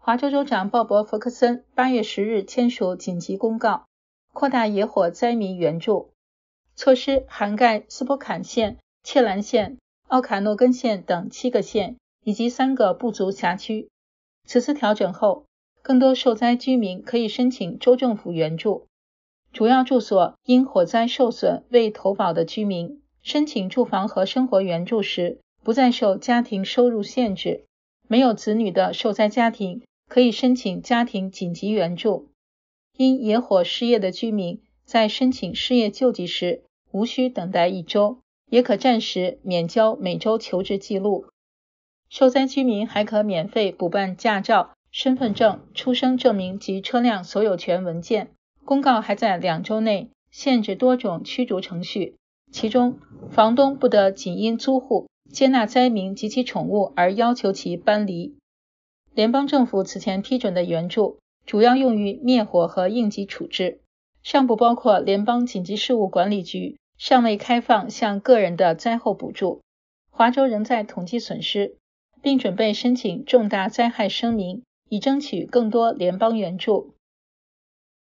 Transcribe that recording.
华州州长鲍勃·福克森8月10日签署紧急公告，扩大野火灾民援助措施，涵盖斯波坎县、切兰县、奥卡诺根县等7个县以及3个部族辖区。此次调整后，更多受灾居民可以申请州政府援助。主要住所因火灾受损未投保的居民，申请住房和生活援助时，不再受家庭收入限制。没有子女的受灾家庭可以申请家庭紧急援助。因野火失业的居民在申请失业救济时，无需等待1周，也可暂时免交每周求职记录。受灾居民还可免费补办驾照、身份证、出生证明及车辆所有权文件。公告还在2周内限制多种驱逐程序，其中房东不得仅因租户接纳灾民及其宠物而要求其搬离。联邦政府此前批准的援助主要用于灭火和应急处置，尚不包括联邦紧急事务管理局尚未开放向个人的灾后补助。华州仍在统计损失，并准备申请重大灾害声明，以争取更多联邦援助。